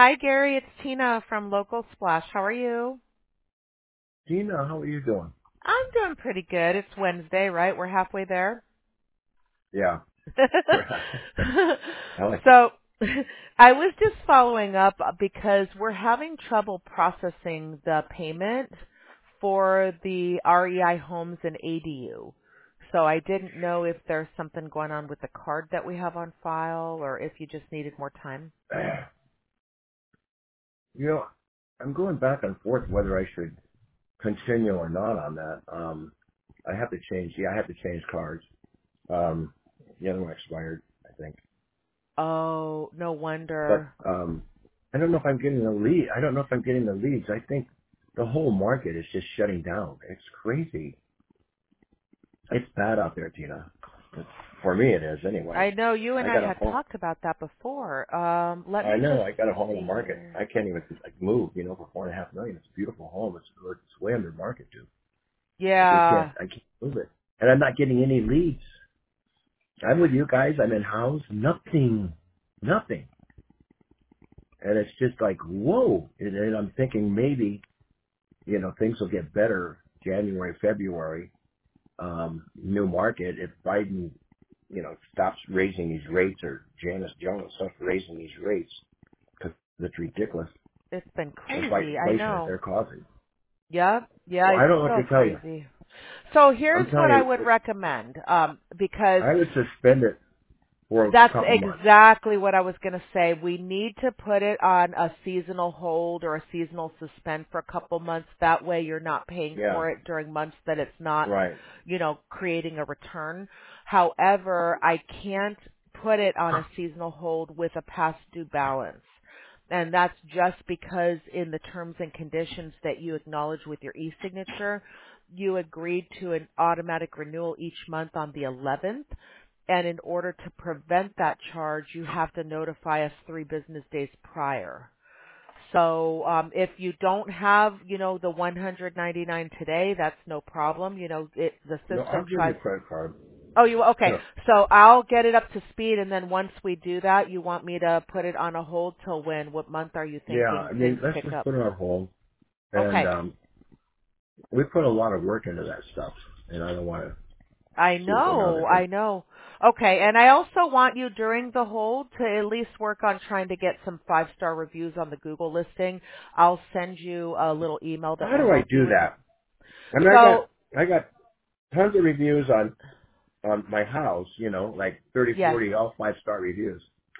Hi, Gary. It's Tina from Local Splash. How are you? Gina, how are you doing? I'm doing pretty good. It's Wednesday, right? We're halfway there. Yeah. I like it. So I was just following up because we're having trouble processing the payment for the REI homes and ADU. So I didn't know if there's something going on with the card that we have on file or if you just needed more time. You know, I'm going back and forth whether I should continue or not on that. I have to change. Yeah, I have to change cards. Um, the other one expired, I think. Oh, no But wonder. I don't know if I'm getting the lead. I don't know if I'm getting the leads. I think the whole market is just shutting down. It's crazy. It's bad out there, Tina. For me, it is anyway. I know you and I I got a had home. talked about that before. Let I me know. just I got a home on the see market. here. I can't even like move. For $4.5 million. It's a beautiful home. It's way under market too. I just can't. Yeah, I can't move it, and I'm not getting any leads. I'm with you guys. I'm in house. Nothing. And it's just like whoa. And I'm thinking maybe things will get better January, February. New market if Biden stops raising these rates or Janice Jones stops raising these rates because it's ridiculous. it's been The crazy. I inflation that know. they're causing. Yeah, yeah, Well, it's I don't know what so to tell you. crazy. So I'm here's what telling I you, would recommend, because I would suspend it for a that's couple months. exactly what I was going to say. We need to put it on a seasonal hold or a seasonal suspend for a couple months. That way you're not paying Yeah, for it during months that it's not, right. creating a return. However, I can't put it on a seasonal hold with a past due balance. And that's just because in the terms and conditions that you acknowledge with your e-signature, you agreed to an automatic renewal each month on the 11th. And in order to prevent that charge, you have to notify us 3 business days prior. So if you don't have, the 199 today, that's no problem. The No, I'll system give you tries. a credit card. Oh, you okay? Yeah. So I'll get it up to speed, and then once we do that, you want me to put it on a hold till when? What month are you Yeah, thinking I mean, things let's pick just up? put it on hold. And Okay. we put a lot of work into that stuff, and I don't want to I see it go down the know, drain. I know. Okay, and I also want you during the hold to at least work on trying to get some 5-star reviews on the Google listing. I'll send you a little email that How will do I help you do with that? that. I mean, So, I got tons of reviews on my house, like 30, yes. 40, all 5-star reviews.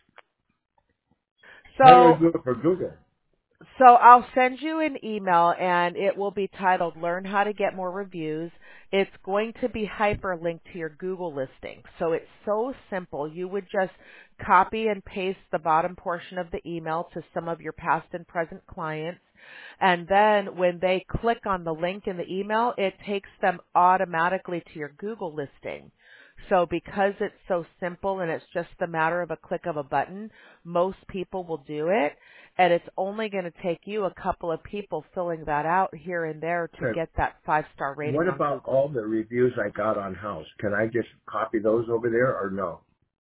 How do I So do it for Google? So I'll send you an email and it will be titled Learn How to Get More Reviews. It's going to be hyperlinked to your Google listing. So it's so simple. You would just copy and paste the bottom portion of the email to some of your past and present clients. And then when they click on the link in the email, it takes them automatically to your Google listing. So because it's so simple and it's just a matter of a click of a button, most people will do it. And it's only going to take you a couple of people filling that out here and there to Okay. get that 5-star rating What on about Google. all the reviews I got on house? Can I just copy those over there or no?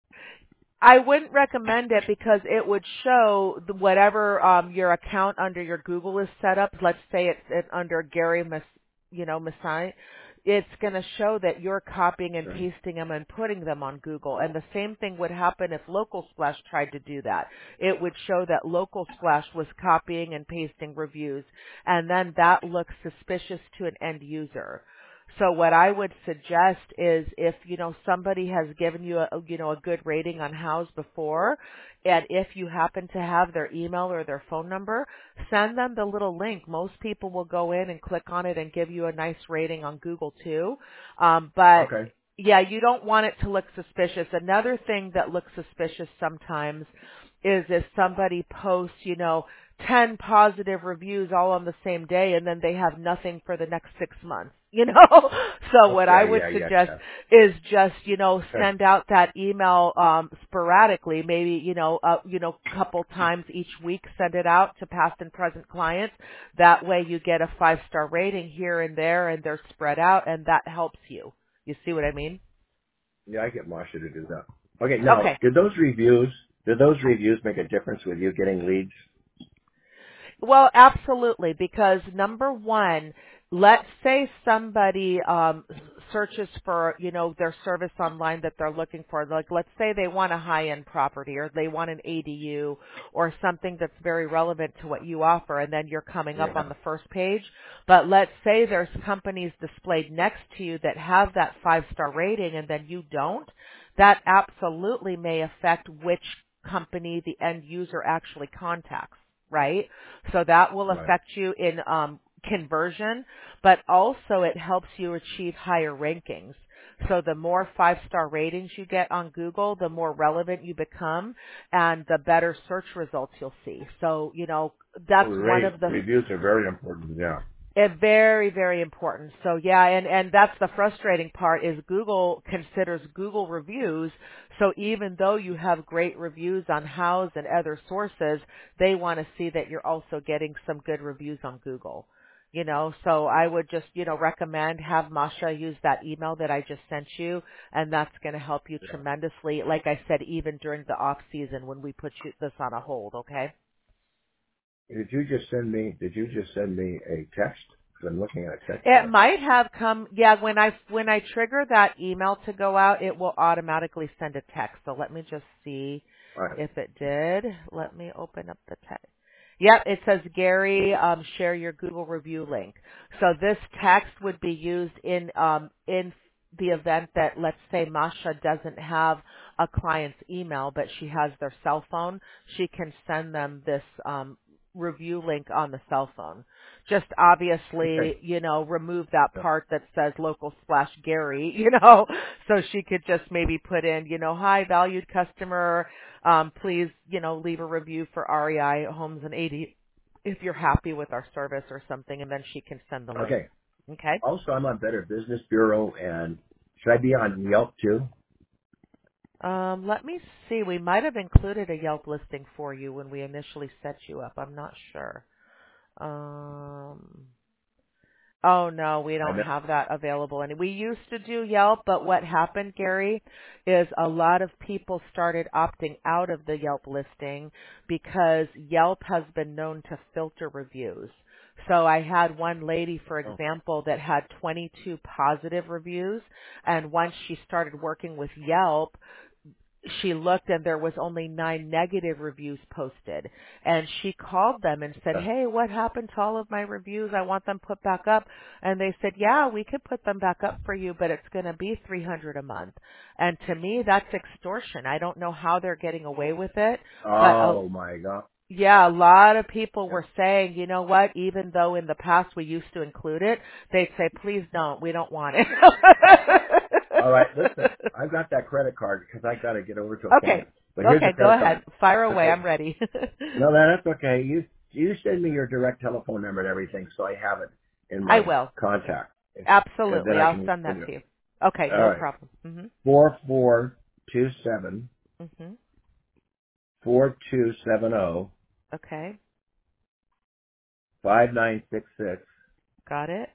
I wouldn't recommend it because it would show whatever your account under your Google is set up. Let's say it's under Gary Masai. It's going to show that you're copying and Okay. pasting them and putting them on Google. And the same thing would happen if Local Splash tried to do that. It would show that Local Splash was copying and pasting reviews, and then that looks suspicious to an end user. So what I would suggest is if, somebody has given you a good rating on Houzz before, and if you happen to have their email or their phone number, send them the little link. Most people will go in and click on it and give you a nice rating on Google too. But Okay. yeah, you don't want it to look suspicious. Another thing that looks suspicious sometimes is if somebody posts, 10 positive reviews all on the same day and then they have nothing for the next 6 months, So what I Okay. would Yeah. suggest Yeah. is just, Okay. send out that email, sporadically, maybe, couple times each week, send it out to past and present clients. That way you get a 5-star rating here and there and they're spread out and that helps you. You see what I mean? Yeah, I get Marsha to do that. Okay. Now, Okay. did those reviews make a difference with you getting leads? Well, absolutely, because number one, let's say somebody searches for, their service online that they're looking for. Like, let's say they want a high-end property or they want an ADU or something that's very relevant to what you offer, and then you're coming up on Yeah. the first page. But let's say there's companies displayed next to you that have that 5-star rating and then you don't. That absolutely may affect which company the end user actually contacts, right? So that will Right. affect you in conversion, but also it helps you achieve higher rankings. So the more 5-star ratings you get on Google, the more relevant you become and the better search results you'll see. So, Oh, that's one of the reviews are very important. Yeah. very, very important. So yeah, and that's the frustrating part is Google considers Google reviews. So even though you have great reviews on Houzz and other sources, they want to see that you're also getting some good reviews on Google. So I would just, recommend have Masha use that email that I just sent you, and that's going to help you Yeah. tremendously. Like I said, even during the off season when we put this on a hold, okay? Did you just send me a text? 'Cause I'm looking at a text It here. might have come, yeah, when I trigger that email to go out, it will automatically send a text. So let me just see All right. if it did. Let me open up the text. Yep, it says Gary, share your Google review link. So this text would be used in the event that, let's say Masha doesn't have a client's email, but she has their cell phone. She can send them this review link on the cell phone. Just Okay. obviously, remove that Yeah. part that says local slash Gary, so she could just maybe put in, hi, valued customer, please, leave a review for REI Homes and AD if you're happy with our service or something, and then she can send the link. Okay. Okay. Also, I'm on Better Business Bureau, and should I be on Yelp too? Let me see. We might have included a Yelp listing for you when we initially set you up. I'm not sure. Um, Oh no, we I don't mean, have that available. And we used to do Yelp, but what happened, Gary, is a lot of people started opting out of the Yelp listing because Yelp has been known to filter reviews. So I had one lady, for oh, example, that had 22 positive reviews, and once she started working with Yelp, she looked and there was only 9 negative reviews posted. And she called them and said, yeah. hey, what happened to all of my reviews? I want them put back up. And they said, yeah, we could put them back up for you, but it's going to be $300 a month. And to me, that's extortion. I don't know how they're getting away with it, but Oh my God. yeah, a lot of people Yeah. were saying, you know what, even though in the past we used to include it, they'd say, please don't, we don't want it. All right. Listen, I've got that credit card because I got to get over to a Okay. client. But here's Okay, the go credit ahead. card. Fire away. Okay. I'm ready. No, that's okay. You send me your direct telephone number and everything, so I have it in I my will. contact, and then Absolutely. I I'll can. send that to you. Okay, All no right. problem. Mhm. 4427 Mhm. 4270 Okay. 5966 Got it.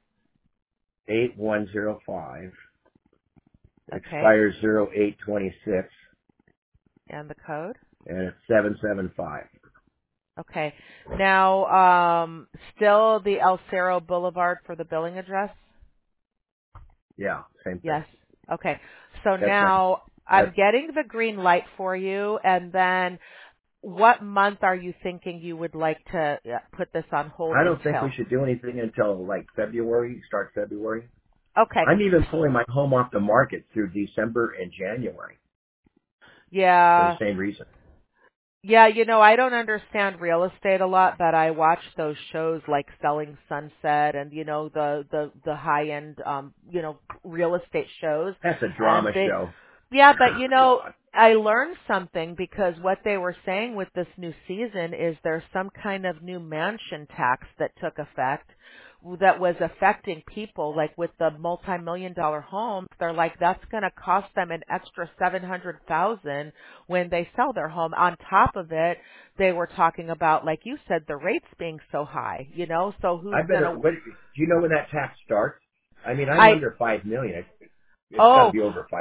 8105. Okay. Expires 0826, And the code? and it's 775. Okay. Now, still the El Cerro Boulevard for the billing address? Yeah, same thing. Yes. Okay. So That's my. now I'm That's. getting the green light for you, and then what month are you thinking you would like to put this on hold I don't think we until? should do anything until like February, start February. Okay. I'm even pulling my home off the market through December and January for the Yeah. same reason. Yeah, I don't understand real estate a lot, but I watch those shows like Selling Sunset and the high end real estate shows, That's a and drama show. yeah, but God. I learned something because what they were saying with this new season is there's some kind of new mansion tax that took effect that was affecting people like with the multi-million dollar homes. They're like that's going to cost them an extra 700,000 when they sell their home. On top of it, they were talking about, like you said, the rates being so high, so I who's going better. to What, do you know when that tax starts? I mean, I'm I under 5 million. It's got to oh be over 5 million.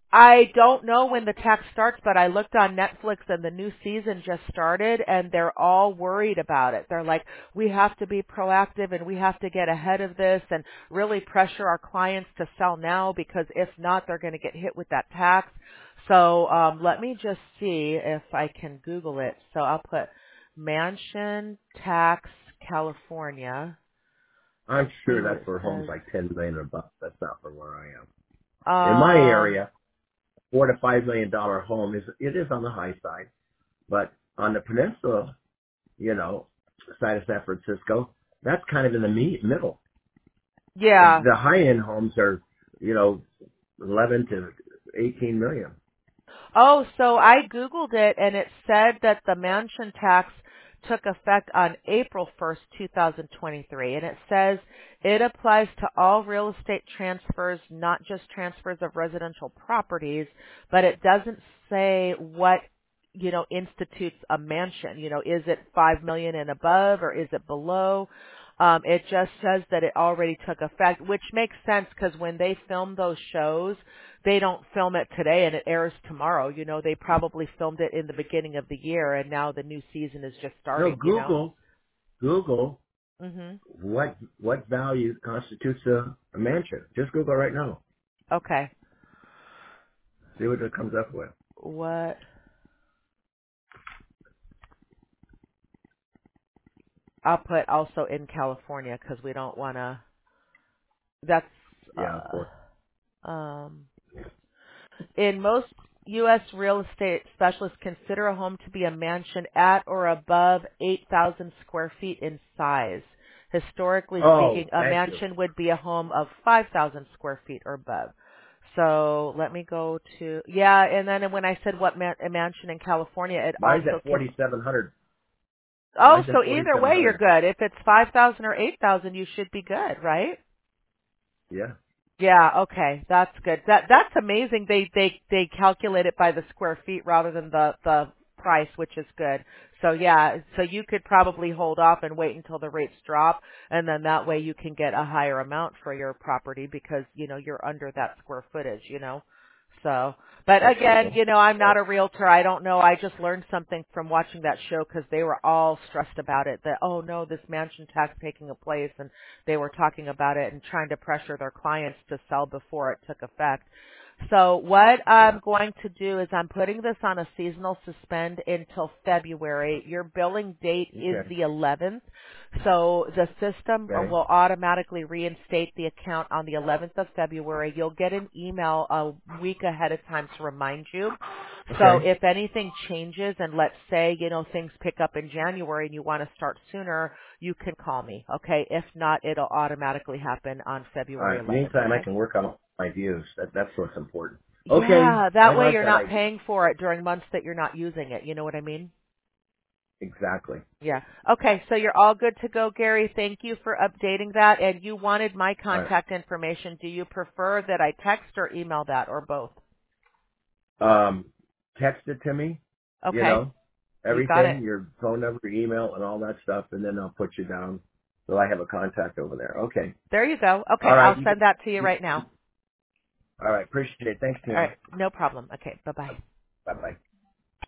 I don't know when the tax starts, but I looked on Netflix and the new season just started and they're all worried about it. They're like, we have to be proactive and we have to get ahead of this and really pressure our clients to sell now because if not, they're going to get hit with that tax. So, let me just see if I can Google it. So I'll put mansion tax California. I'm See sure what that's it for homes says. like 10 million or above. That's not for where I am. In my area, $4 to $5 million home is on the high side, but on the peninsula, side of San Francisco, that's kind of in the middle. Yeah. The high end homes are, 11 to 18 million. Oh, so I Googled it and it said that the mansion tax took effect on April 1st, 2023. And it says it applies to all real estate transfers, not just transfers of residential properties, but it doesn't say what, institutes a mansion. Is it 5 million and above or is it below? It just says that it already took effect, which makes sense because when they film those shows, they don't film it today and it airs tomorrow. They probably filmed it in the beginning of the year and now the new season is just No, starting. Google, Mhm. what value constitutes a mansion? Just Google right now. Okay. See what it comes up with. What? I'll put also in California because we don't want to. That's Yeah, of course. um in most U.S. real estate specialists consider a home to be a mansion at or above 8,000 square feet in size. Historically Oh, speaking, a thank you. mansion would be a home of 5,000 square feet or above. So let me go to, yeah, and then when I said a mansion in California, it Mine's also at can, 4,700. oh, Mine's at so either way you're 4,700. good. If it's 5,000 or 8,000, you should be good, right? Yeah. Yeah, okay. That's good. That's amazing. They calculate it by the square feet rather than the price, which is good. So yeah, so you could probably hold off and wait until the rates drop and then that way you can get a higher amount for your property because, you're under that square footage. So, but again, Okay. I'm not a realtor. I don't know. I just learned something from watching that show because they were all stressed about it that, oh no, this mansion tax taking a place and they were talking about it and trying to pressure their clients to sell before it took effect. So what Yeah. I'm going to do is I'm putting this on a seasonal suspend until February. Your billing date is Okay. the 11th. So the system Okay. will automatically reinstate the account on the 11th of February. You'll get an email a week ahead of time to remind you. So Okay. if anything changes and let's say, things pick up in January and you want to start sooner, you can call me, okay? If not, it'll automatically happen on All February right. 11th, Meantime, I okay? can work on my views. That's what's important. Okay. Yeah, I that way like you're that not idea. paying for it during months that you're not using it. You know what I mean? Exactly. Yeah. Okay, so you're all good to go, Gary. Thank you for updating that. And you wanted my All right. contact information. Do you prefer that I text or email that or both? Text it to me, you Okay, know, you got it. everything, your phone number, email, and all that stuff, and then I'll put you down so I have a contact over there. Okay. There you go. Okay, All right. I'll send that to you right now. All right. Appreciate it. Thanks, All Tina. right, no problem. Okay, bye-bye. Bye-bye.